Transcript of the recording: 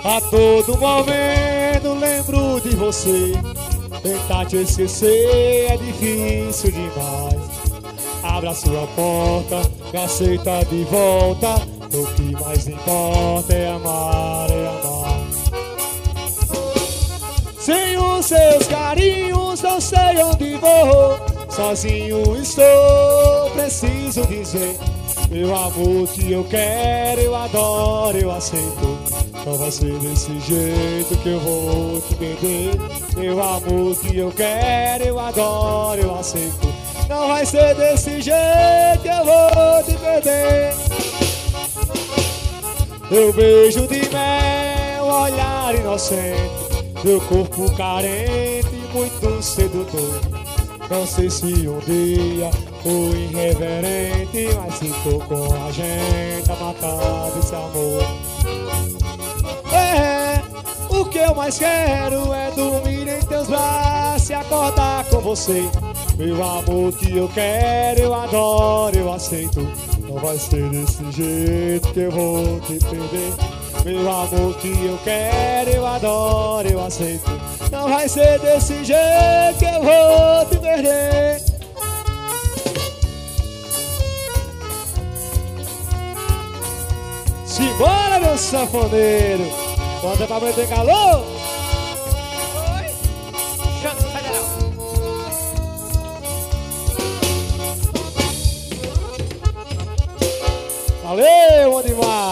A todo momento lembro de você. Tentar te esquecer é difícil demais. Abra sua porta, me aceita de volta. O que mais importa é amar, é amar. Sem os seus carinhos não sei onde vou. Sozinho estou, preciso dizer. Meu amor que eu quero, eu adoro, eu aceito. Não vai ser desse jeito que eu vou te perder. Meu amor que eu quero, eu adoro, eu aceito. Não vai ser desse jeito que eu vou te perder. Meu beijo de mel, olhar inocente. Meu corpo carente, muito sedutor. Não sei se um dia fui irreverente, mas se tô com a gente a matar desse amor. O que eu mais quero é dormir em teus braços e acordar com você. Meu amor que eu quero, eu adoro, eu aceito. Não vai ser desse jeito que eu vou te perder. Meu amor que eu quero, eu adoro, eu aceito. Não vai ser desse jeito que eu vou te perder. Simbora, meu sanfoneiro. Bota pra meter calor. Oi, Janto Federal. Valeu, bom demais.